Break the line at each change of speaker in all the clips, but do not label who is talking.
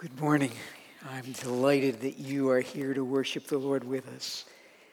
Good morning. I'm delighted that you are here to worship the Lord with us.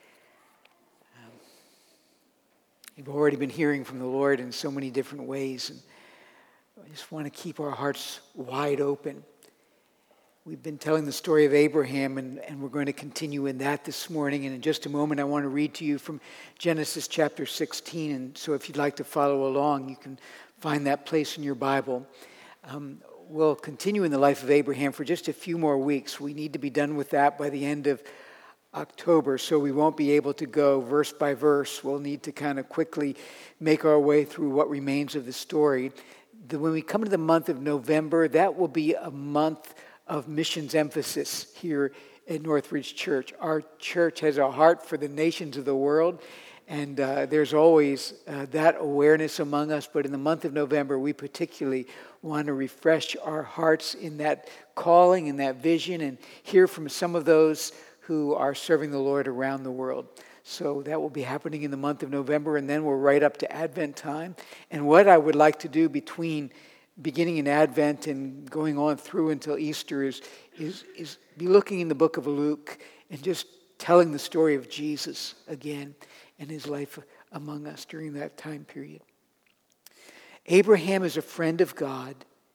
You've already been hearing from the Lord in so many different ways, and I just want to keep our hearts wide open. We've been telling the story of Abraham, and we're going to continue in that this morning. And in just a moment, I want to read to you from Genesis chapter 16. And so if you'd like to follow along, you can find that place in your Bible. We'll continue in the life of Abraham for just a few more weeks. We need to be done with that by the end of October, so we won't be able to go verse by verse. We'll need to kind of quickly make our way through what remains of the story. When we come to the month of November, that will be a month of missions emphasis here at Northridge Church. Our church has a heart for the nations of the world, and there's always that awareness among us. But in the month of November, we particularly want to refresh our hearts in that calling and that vision and hear from some of those who are serving the Lord around the world. So that will be happening in the month of November, and then we're right up to Advent time. And what I would like to do between beginning in Advent and going on through until Easter is be looking in the book of Luke and just telling the story of Jesus again and his life among us during that time period. Abraham is a friend of God,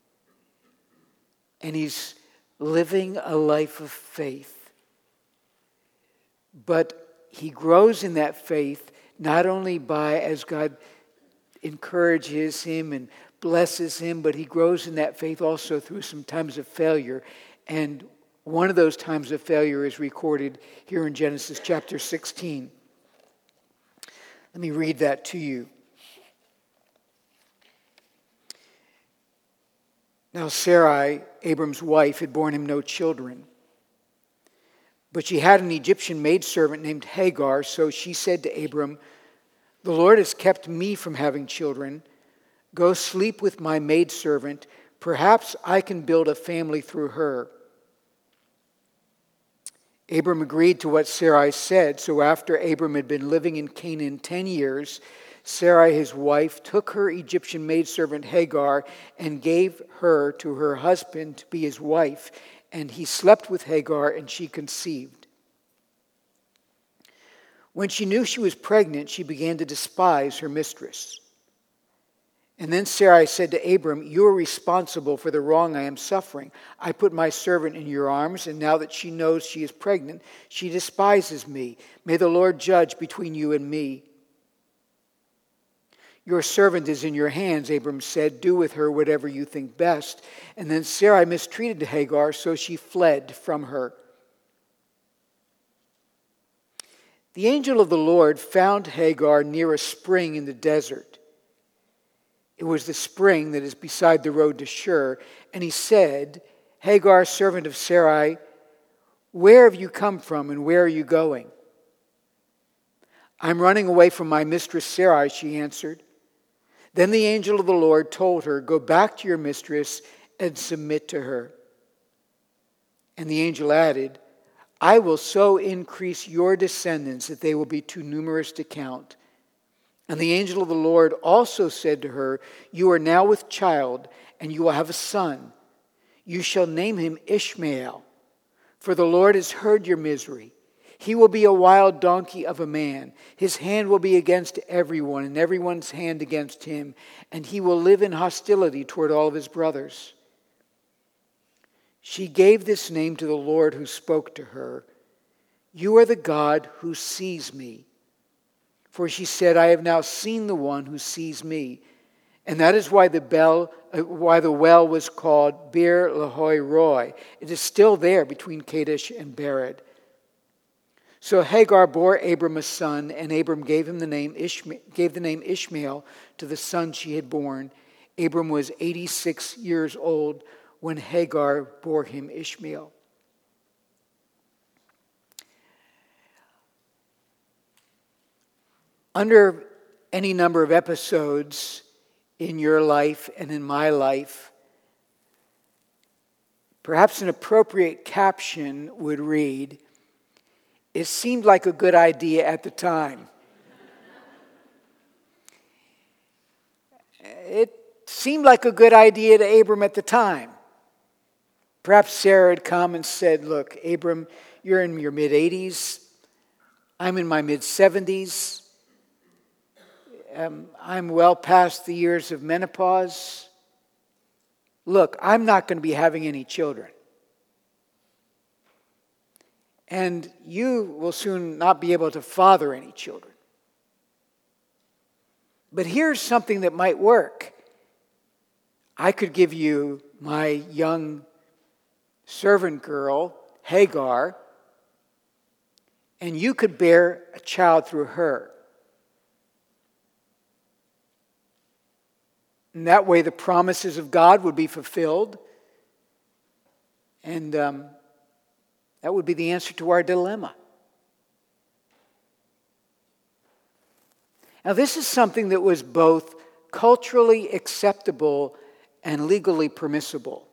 and he's living a life of faith. But he grows in that faith not only by, as God encourages him and blesses him, but he grows in that faith also through some times of failure. And one of those times of failure is recorded here in Genesis chapter 16. Let me read that to you. Now Sarai, Abram's wife, had borne him no children. But she had an Egyptian maidservant named Hagar, so she said to Abram, "The Lord has kept me from having children. Go sleep with my maidservant. Perhaps I can build a family through her." Abram agreed to what Sarai said, so after Abram had been living in Canaan 10 years, Sarai, his wife, took her Egyptian maidservant Hagar and gave her to her husband to be his wife, and he slept with Hagar, and she conceived. When she knew she was pregnant, she began to despise her mistress. And then Sarai said to Abram, "You are responsible for the wrong I am suffering. I put my servant in your arms, and now that she knows she is pregnant, she despises me. May the Lord judge between you and me." "Your servant is in your hands," Abram said. "Do with her whatever you think best." And then Sarai mistreated Hagar, so she fled from her. The angel of the Lord found Hagar near a spring in the desert. It was the spring that is beside the road to Shur. And he said, "Hagar, servant of Sarai, where have you come from and where are you going?" "I'm running away from my mistress Sarai," she answered. Then the angel of the Lord told her, "Go back to your mistress and submit to her." And the angel added, "I will so increase your descendants that they will be too numerous to count." And the angel of the Lord also said to her, "You are now with child, and you will have a son. You shall name him Ishmael, for the Lord has heard your misery. He will be a wild donkey of a man. His hand will be against everyone, and everyone's hand against him, and he will live in hostility toward all of his brothers." She gave this name to the Lord who spoke to her, "You are the God who sees me." For she said, "I have now seen the one who sees me." And that is why the well was called Beer Lahai Roi. It is still there between Kadesh and Bered. So Hagar bore Abram a son, and Abram gave the name Ishmael to the son she had born. Abram was 86 years old when Hagar bore him Ishmael. Under any number of episodes in your life and in my life, perhaps an appropriate caption would read, "It seemed like a good idea at the time." It seemed like a good idea to Abram at the time. Perhaps Sarah had come and said, look, Abram, you're in your mid-80s. I'm in my mid-70s. I'm well past the years of menopause. Look, I'm not going to be having any children. And you will soon not be able to father any children. But here's something that might work. I could give you my young servant girl, Hagar, and you could bear a child through her. And that way the promises of God would be fulfilled. And that would be the answer to our dilemma. Now, this is something that was both culturally acceptable and legally permissible.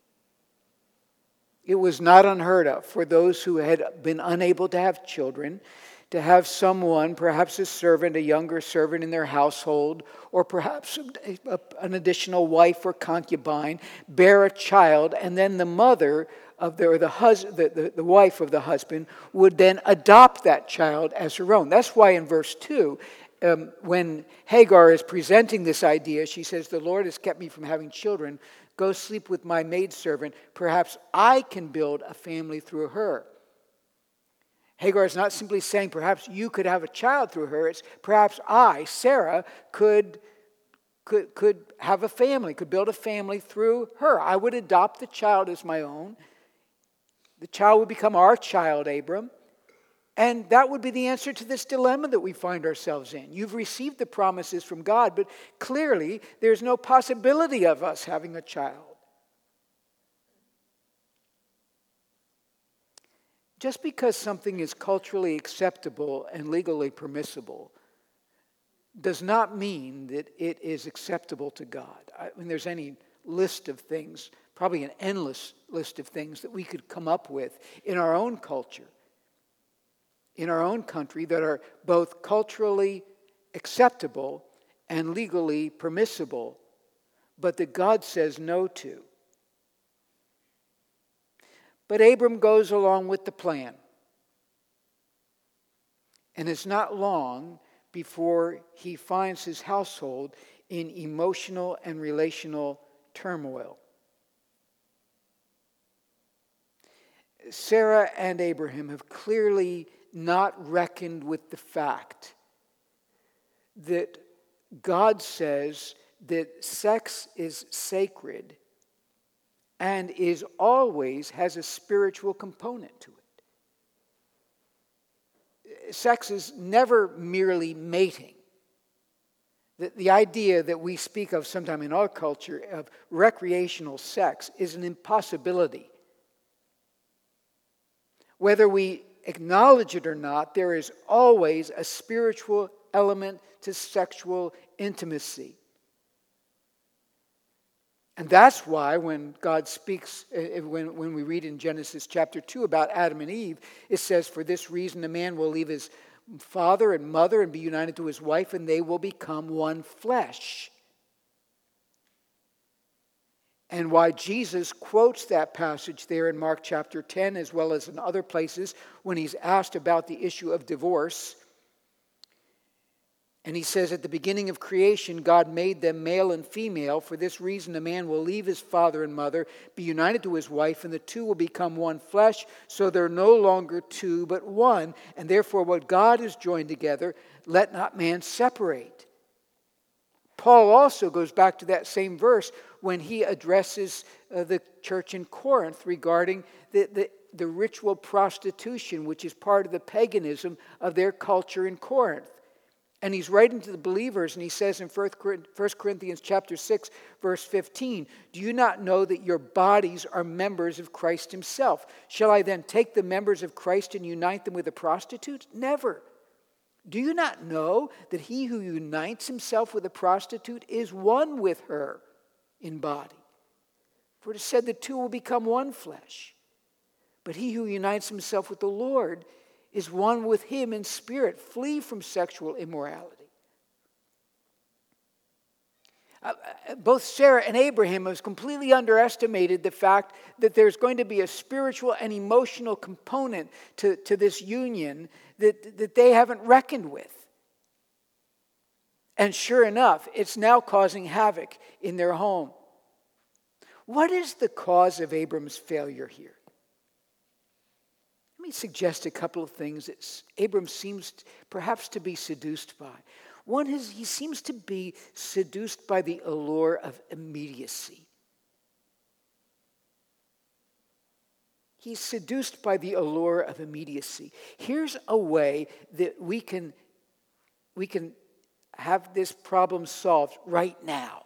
It was not unheard of for those who had been unable to have children to have someone, perhaps a servant, a younger servant in their household, or perhaps an additional wife or concubine, bear a child, and then the mother of the wife of the husband would then adopt that child as her own. That's why in verse 2, when Hagar is presenting this idea, she says, the Lord has kept me from having children. Go sleep with my maidservant. Perhaps I can build a family through her. Hagar is not simply saying perhaps you could have a child through her. It's perhaps I, Sarah, could have a family, could build a family through her. I would adopt the child as my own. The child would become our child, Abram. And that would be the answer to this dilemma that we find ourselves in. You've received the promises from God, but clearly there's no possibility of us having a child. Just because something is culturally acceptable and legally permissible does not mean that it is acceptable to God. I mean, there's any list of things, probably an endless list of things that we could come up with in our own culture, in our own country, that are both culturally acceptable and legally permissible, but that God says no to. But Abram goes along with the plan. And it's not long before he finds his household in emotional and relational turmoil. Sarah and Abraham have clearly not reckoned with the fact that God says that sex is sacred and has a spiritual component to it. Sex is never merely mating. The idea that we speak of sometime in our culture of recreational sex is an impossibility. Whether we acknowledge it or not, there is always a spiritual element to sexual intimacy. And that's why when God speaks, when we read in Genesis chapter 2 about Adam and Eve, it says, for this reason a man will leave his father and mother and be united to his wife, and they will become one flesh. And why Jesus quotes that passage there in Mark chapter 10, as well as in other places, when he's asked about the issue of divorce. And he says, at the beginning of creation, God made them male and female. For this reason, a man will leave his father and mother, be united to his wife, and the two will become one flesh. So they're no longer two, but one. And therefore, what God has joined together, let not man separate. Paul also goes back to that same verse when he addresses the church in Corinth regarding the ritual prostitution, which is part of the paganism of their culture in Corinth. And he's writing to the believers, and he says in 1 Corinthians chapter 6, verse 15, do you not know that your bodies are members of Christ himself? Shall I then take the members of Christ and unite them with a prostitute? Never. Do you not know that he who unites himself with a prostitute is one with her in body? For it is said the two will become one flesh. But he who unites himself with the Lord is one with him in spirit. Flee from sexual immorality. Both Sarah and Abraham have completely underestimated the fact that there's going to be a spiritual and emotional component to this union that they haven't reckoned with. And sure enough, it's now causing havoc in their home. What is the cause of Abram's failure here? Let me suggest a couple of things that Abram seems perhaps to be seduced by. One is he seems to be seduced by the allure of immediacy. He's seduced by the allure of immediacy. Here's a way that we can have this problem solved right now.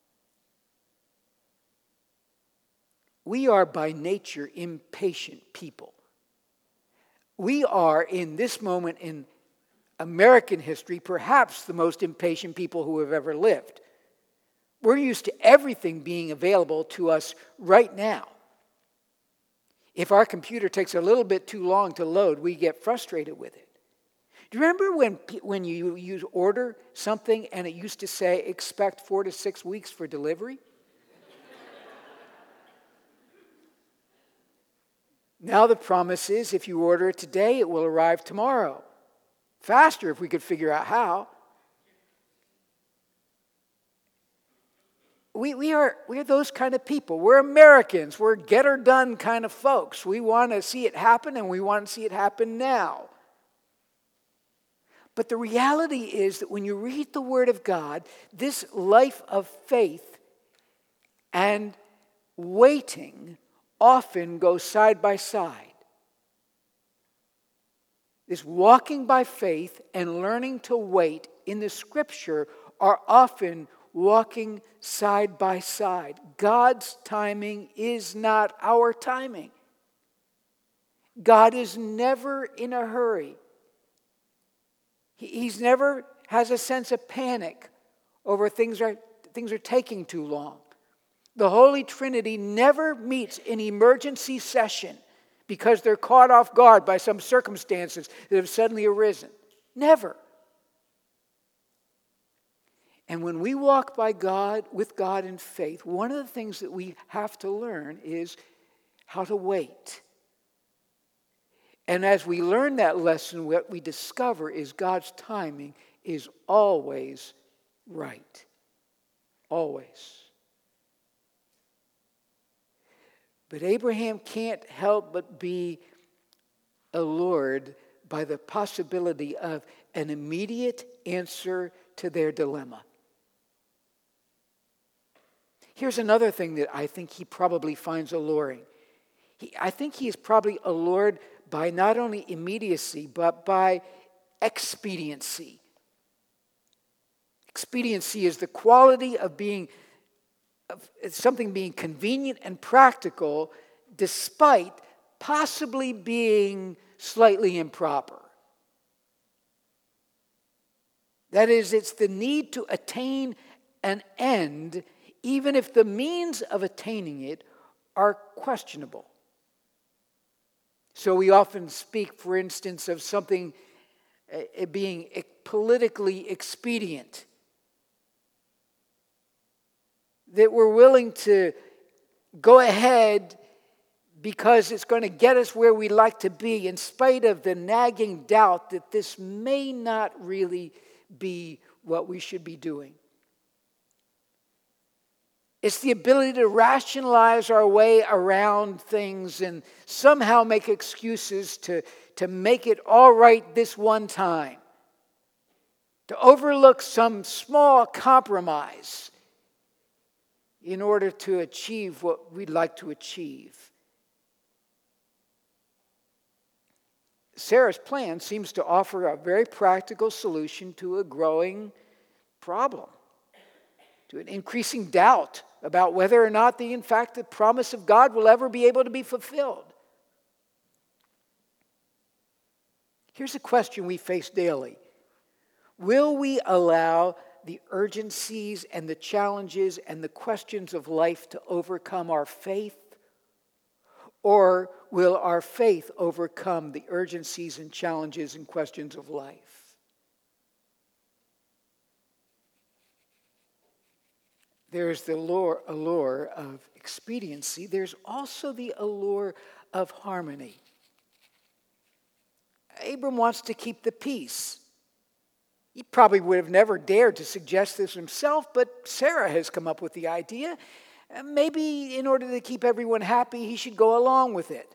We are by nature impatient people. We are in this moment in American history perhaps the most impatient people who have ever lived. We're used to everything being available to us right now. If our computer takes a little bit too long to load, we get frustrated with it. Do you remember when you order something and it used to say expect 4 to 6 weeks for delivery? Now the promise is if you order it today, it will arrive tomorrow. Faster if we could figure out how. We are those kind of people. We're Americans. We're get-her-done kind of folks. We want to see it happen, and we want to see it happen now. But the reality is that when you read the Word of God, this life of faith and waiting often go side by side. This walking by faith and learning to wait in the Scripture are often walking side by side. God's timing is not our timing. God is never in a hurry. He's never has a sense of panic over things are taking too long. The Holy Trinity never meets in emergency session because they're caught off guard by some circumstances that have suddenly arisen. Never. And when we walk with God in faith, one of the things that we have to learn is how to wait. And as we learn that lesson, what we discover is God's timing is always right. Always. But Abraham can't help but be allured by the possibility of an immediate answer to their dilemma. Here's another thing that I think he probably finds alluring. I think he is probably allured by not only immediacy, but by expediency. Expediency is the quality of something being convenient and practical despite possibly being slightly improper. That is, it's the need to attain an end even if the means of attaining it are questionable. So we often speak, for instance, of something being politically expedient. That we're willing to go ahead because it's going to get us where we'd like to be, in spite of the nagging doubt that this may not really be what we should be doing. It's the ability to rationalize our way around things and somehow make excuses to make it all right this one time. To overlook some small compromise in order to achieve what we'd like to achieve. Sarah's plan seems to offer a very practical solution to a growing problem, to an increasing doubt about whether or not in fact the promise of God will ever be able to be fulfilled. Here's a question we face daily. Will we allow the urgencies and the challenges and the questions of life to overcome our faith? Or will our faith overcome the urgencies and challenges and questions of life? There's the allure of expediency. There's also the allure of harmony. Abram wants to keep the peace. He probably would have never dared to suggest this himself, but Sarah has come up with the idea. Maybe in order to keep everyone happy, he should go along with it.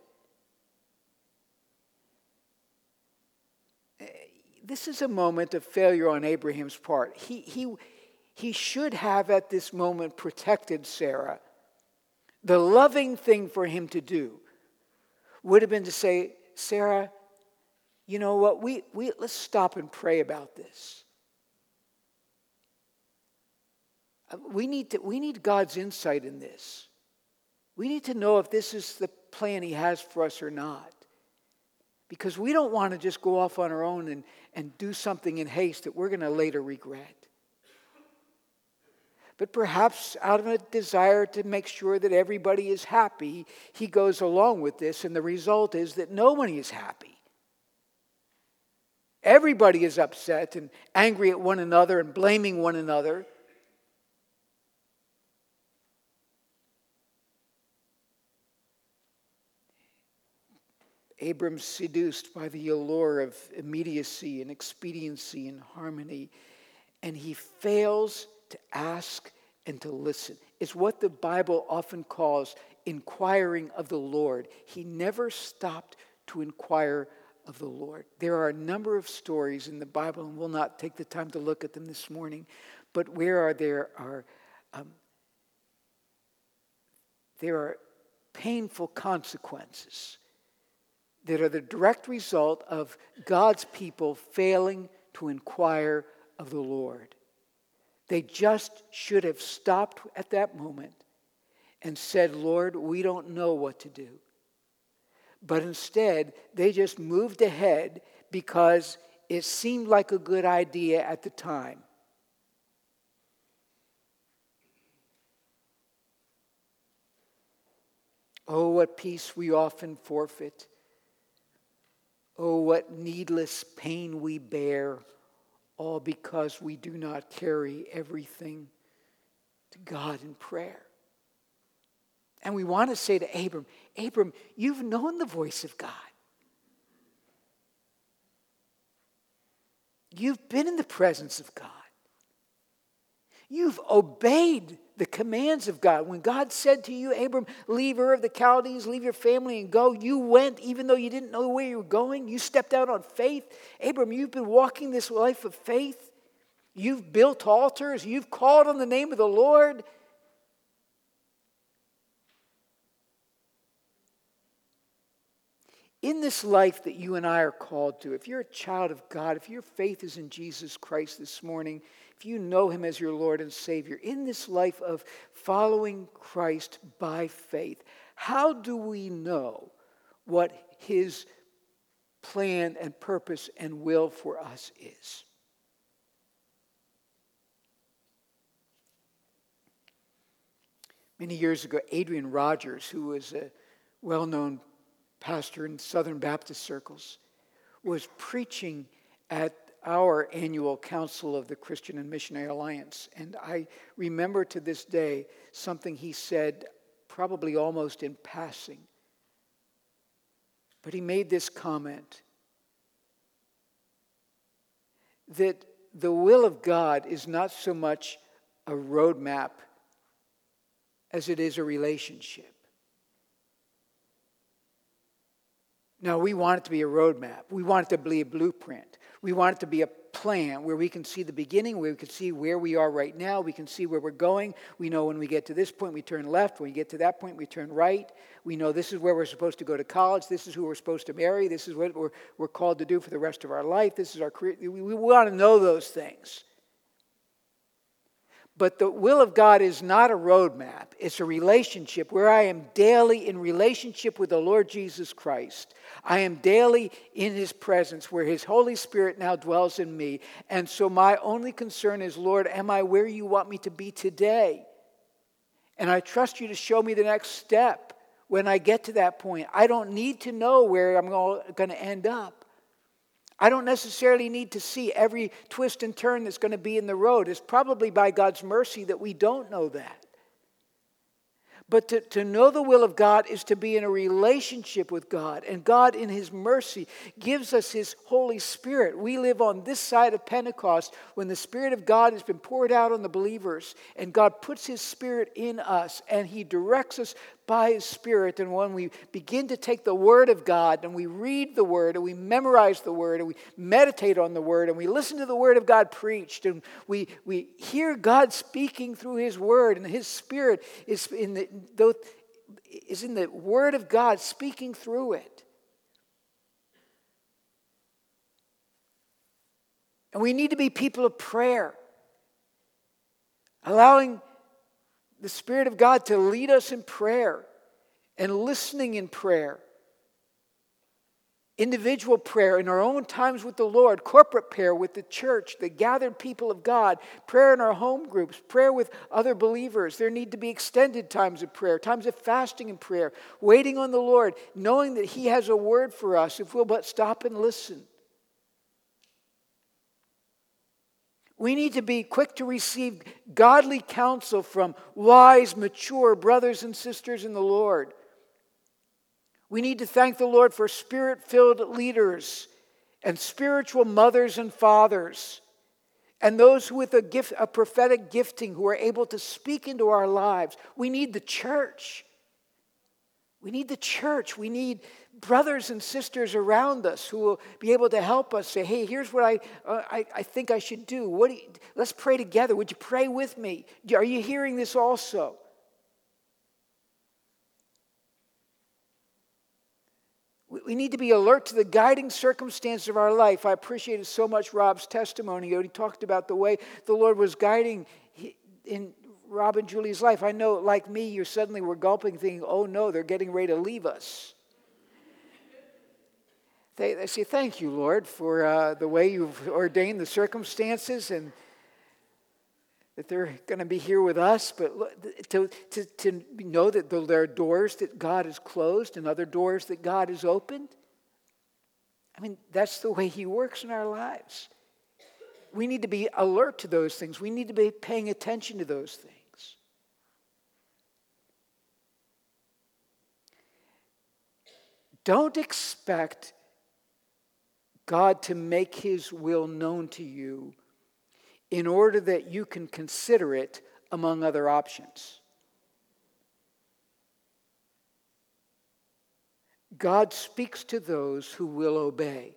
This is a moment of failure on Abraham's part. He should have at this moment protected Sarah. The loving thing for him to do would have been to say, Sarah, you know what, let's stop and pray about this. We need God's insight in this. We need to know if this is the plan he has for us or not. Because we don't want to just go off on our own and do something in haste that we're going to later regret. But perhaps out of a desire to make sure that everybody is happy, he goes along with this, and the result is that nobody is happy. Everybody is upset and angry at one another and blaming one another. Abram's seduced by the allure of immediacy and expediency and harmony, and he fails to ask and to listen. It's what the Bible often calls inquiring of the Lord. He never stopped to inquire of the Lord. There are a number of stories in the Bible, and we'll not take the time to look at them this morning, but where there are painful consequences that are the direct result of God's people failing to inquire of the Lord. They just should have stopped at that moment and said, Lord, we don't know what to do. But instead, they just moved ahead because it seemed like a good idea at the time. Oh, what peace we often forfeit. Oh, what needless pain we bear, all because we do not carry everything to God in prayer. And we want to say to Abram, Abram, you've known the voice of God. You've been in the presence of God. You've obeyed the commands of God. When God said to you, Abram, leave Ur of the Chaldees, leave your family and go, you went even though you didn't know where you were going. You stepped out on faith. Abram, you've been walking this life of faith. You've built altars. You've called on the name of the Lord. In this life that you and I are called to, if you're a child of God, if your faith is in Jesus Christ this morning, if you know him as your Lord and Savior, in this life of following Christ by faith, how do we know what his plan and purpose and will for us is? Many years ago, Adrian Rogers, who was a well-known pastor in Southern Baptist circles, was preaching at our annual Council of the Christian and Missionary Alliance. And I remember to this day something he said, probably almost in passing. But he made this comment that the will of God is not so much a roadmap as it is a relationship. No, we want it to be a roadmap. We want it to be a blueprint. We want it to be a plan where we can see the beginning, where we can see where we are right now. We can see where we're going. We know when we get to this point, we turn left. When we get to that point, we turn right. We know this is where we're supposed to go to college. This is who we're supposed to marry. This is what we're called to do for the rest of our life. This is our career. We want to know those things. But the will of God is not a roadmap. It's a relationship where I am daily in relationship with the Lord Jesus Christ. I am daily in his presence where his Holy Spirit now dwells in me. And so my only concern is, Lord, am I where you want me to be today? And I trust you to show me the next step when I get to that point. I don't need to know where I'm going to end up. I don't necessarily need to see every twist and turn that's going to be in the road. It's probably by God's mercy that we don't know that. But to know the will of God is to be in a relationship with God. And God, in His mercy, gives us His Holy Spirit. We live on this side of Pentecost when the Spirit of God has been poured out on the believers. And God puts His Spirit in us. And He directs us by His Spirit. And when we begin to take the Word of God and we read the Word and we memorize the Word and we meditate on the Word and we listen to the Word of God preached and we hear God speaking through His Word and His Spirit is in the Word of God speaking through it. And we need to be people of prayer, allowing the Spirit of God to lead us in prayer and listening in prayer. Individual prayer in our own times with the Lord, corporate prayer with the church, the gathered people of God, prayer in our home groups, prayer with other believers. There need to be extended times of prayer, times of fasting and prayer, waiting on the Lord, knowing that He has a word for us if we'll but stop and listen. We need to be quick to receive godly counsel from wise, mature brothers and sisters in the Lord. We need to thank the Lord for Spirit-filled leaders and spiritual mothers and fathers and those with a prophetic gifting who are able to speak into our lives. We need the church. We need the church. We need brothers and sisters around us who will be able to help us say, hey, here's what I think I should do. Let's pray together. Would you pray with me? Are you hearing this also? We need to be alert to the guiding circumstances of our life. I appreciated so much Rob's testimony. He talked about the way the Lord was guiding in Rob and Julie's life. I know, like me, you suddenly were gulping, thinking, oh no, they're getting ready to leave us. They say, thank you, Lord, for the way you've ordained the circumstances and that they're going to be here with us. But to know that there are doors that God has closed and other doors that God has opened. I mean, that's the way He works in our lives. We need to be alert to those things. We need to be paying attention to those things. Don't expect God to make His will known to you in order that you can consider it among other options. God speaks to those who will obey.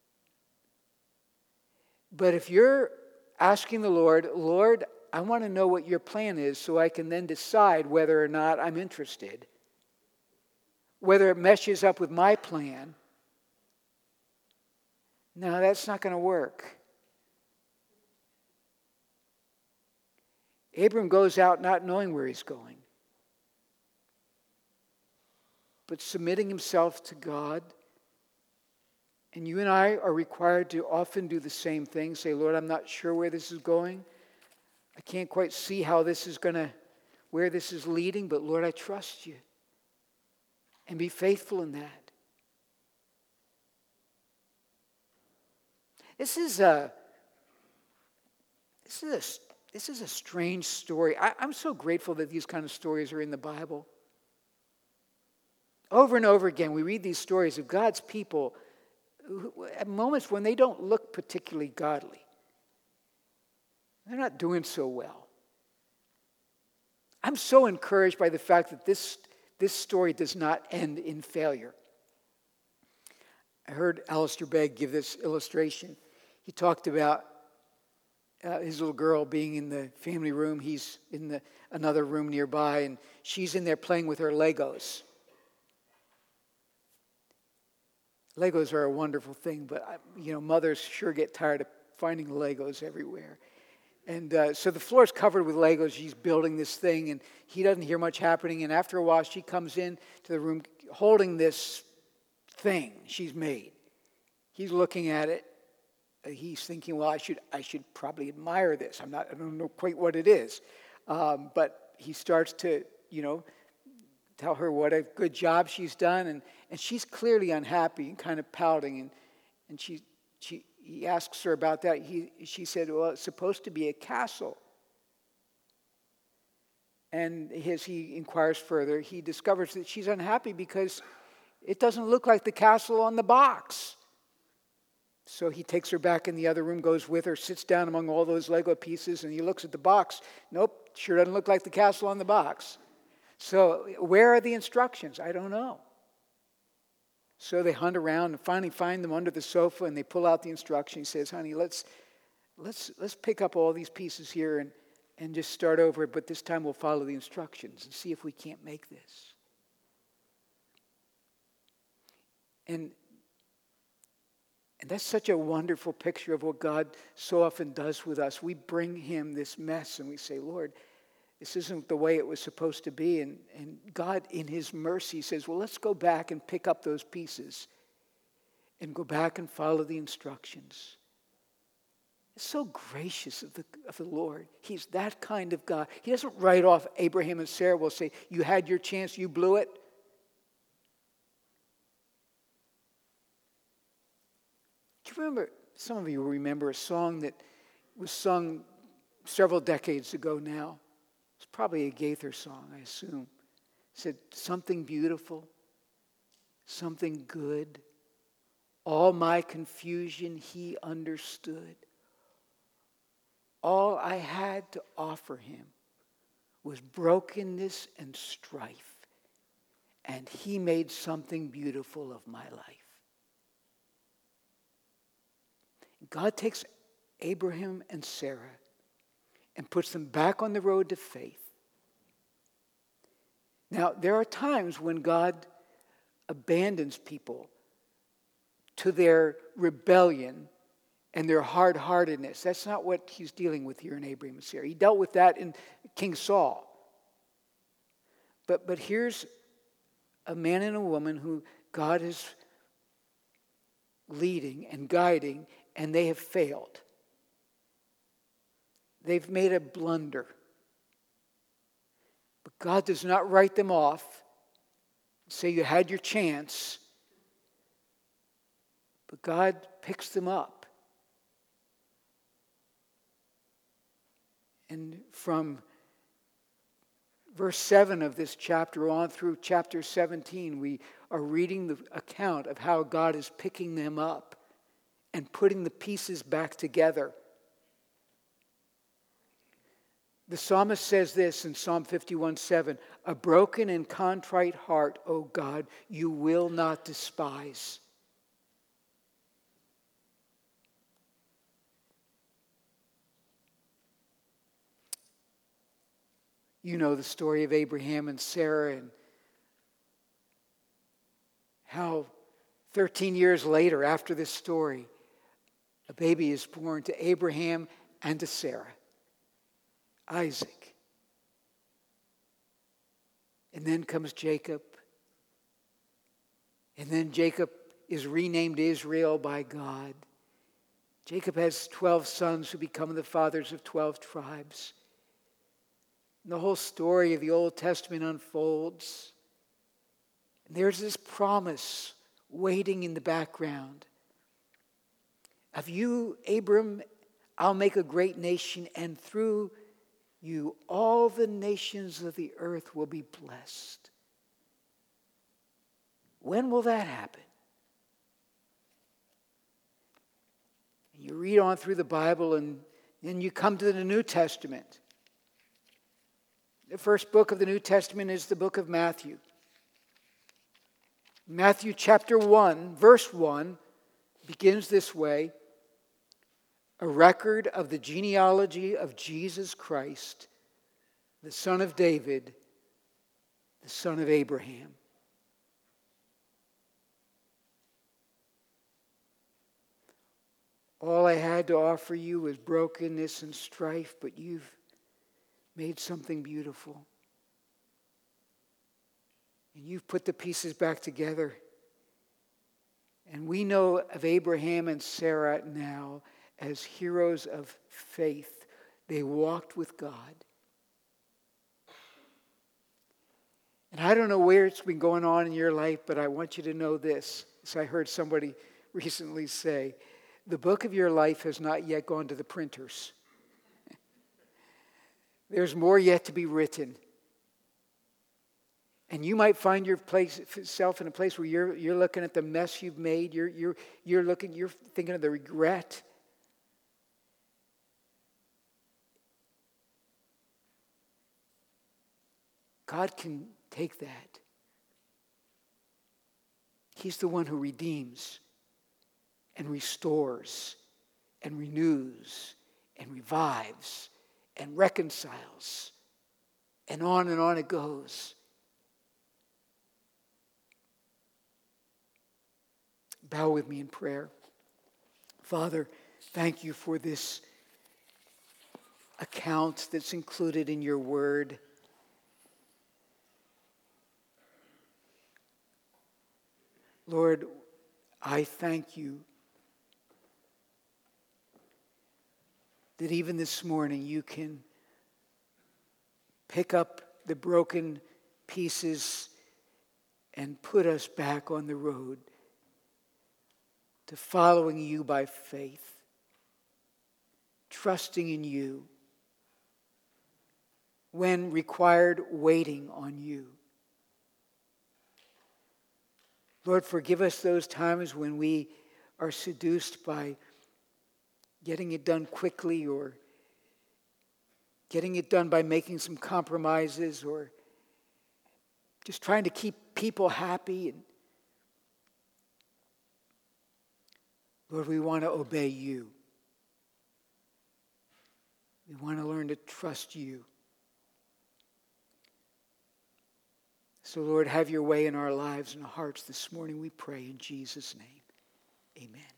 But if you're asking the Lord, Lord, I want to know what your plan is so I can then decide whether or not I'm interested, whether it meshes up with my plan, no, that's not going to work. Abram goes out not knowing where he's going, but submitting himself to God. And you and I are required to often do the same thing. Say, Lord, I'm not sure where this is going. I can't quite see how this is where this is leading, but Lord, I trust you. And be faithful in that. This is a strange story. I'm so grateful that these kind of stories are in the Bible. Over and over again, we read these stories of God's people who, at moments when they don't look particularly godly. They're not doing so well. I'm so encouraged by the fact that this story does not end in failure. I heard Alistair Begg give this illustration. He talked about his little girl being in the family room. He's in another room nearby, and she's in there playing with her Legos. Legos are a wonderful thing, but mothers sure get tired of finding Legos everywhere. And so the floor is covered with Legos. She's building this thing, and he doesn't hear much happening. And after a while, she comes in to the room holding this thing she's made. He's looking at it. He's thinking, well, I should probably admire this. I don't know quite what it is. But he starts to, tell her what a good job she's done. And she's clearly unhappy and kind of pouting. And she He asks her about that. She said, well, it's supposed to be a castle. And as he inquires further, he discovers that she's unhappy because it doesn't look like the castle on the box. So he takes her back in the other room, goes with her, sits down among all those Lego pieces, and he looks at the box. Nope, sure doesn't look like the castle on the box. So where are the instructions? I don't know. So they hunt around and finally find them under the sofa, and they pull out the instructions. He says, honey, let's pick up all these pieces here and just start over, but this time we'll follow the instructions and see if we can't make this. And that's such a wonderful picture of what God so often does with us. We bring him this mess and we say, Lord, this isn't the way it was supposed to be. And God, in his mercy, says, well, let's go back and pick up those pieces and go back and follow the instructions. It's so gracious of the Lord. He's that kind of God. He doesn't write off Abraham and Sarah. Will say, you had your chance, you blew it. Do you remember, some of you will remember a song that was sung several decades ago now. It's probably a Gaither song, I assume. It said, something beautiful, something good. All my confusion he understood. All I had to offer him was brokenness and strife, and he made something beautiful of my life. God takes Abraham and Sarah and puts them back on the road to faith. Now, there are times when God abandons people to their rebellion and their hard-heartedness. That's not what he's dealing with here in Abraham and Sarah. He dealt with that in King Saul. But here's a man and a woman who God is leading and guiding, and they have failed. They've made a blunder. But God does not write them off and say you had your chance. But God picks them up. And from verse 7 of this chapter on through chapter 17, we are reading the account of how God is picking them up and putting the pieces back together. The psalmist says this in Psalm 51:7, a broken and contrite heart, O God, you will not despise. You know the story of Abraham and Sarah and how 13 years later, after this story, a baby is born to Abraham and to Sarah, Isaac. And then comes Jacob. And then Jacob is renamed Israel by God. Jacob has 12 sons who become the fathers of 12 tribes. And the whole story of the Old Testament unfolds. And there's this promise waiting in the background. Of you, Abram, I'll make a great nation, and through you all the nations of the earth will be blessed. When will that happen? And you read on through the Bible, and then you come to the New Testament. The first book of the New Testament is the book of Matthew. Matthew chapter 1, verse 1 begins this way: a record of the genealogy of Jesus Christ, the son of David, the son of Abraham. All I had to offer you was brokenness and strife, but you've made something beautiful. And you've put the pieces back together. And we know of Abraham and Sarah now as heroes of faith. They walked with God. And I don't know where it's been going on in your life, but I want you to know this. As I heard somebody recently say, the book of your life has not yet gone to the printers. There's more yet to be written. And you might find yourself in a place where you're looking at the mess you've made. You're thinking of the regret. God can take that. He's the one who redeems and restores and renews and revives and reconciles. And on it goes. Bow with me in prayer. Father, thank you for this account that's included in your word. Lord, I thank you that even this morning you can pick up the broken pieces and put us back on the road to following you by faith, trusting in you, when required, waiting on you. Lord, forgive us those times when we are seduced by getting it done quickly, or getting it done by making some compromises, or just trying to keep people happy. And Lord, we want to obey you. We want to learn to trust you. So Lord, have your way in our lives and hearts this morning, we pray in Jesus' name. Amen.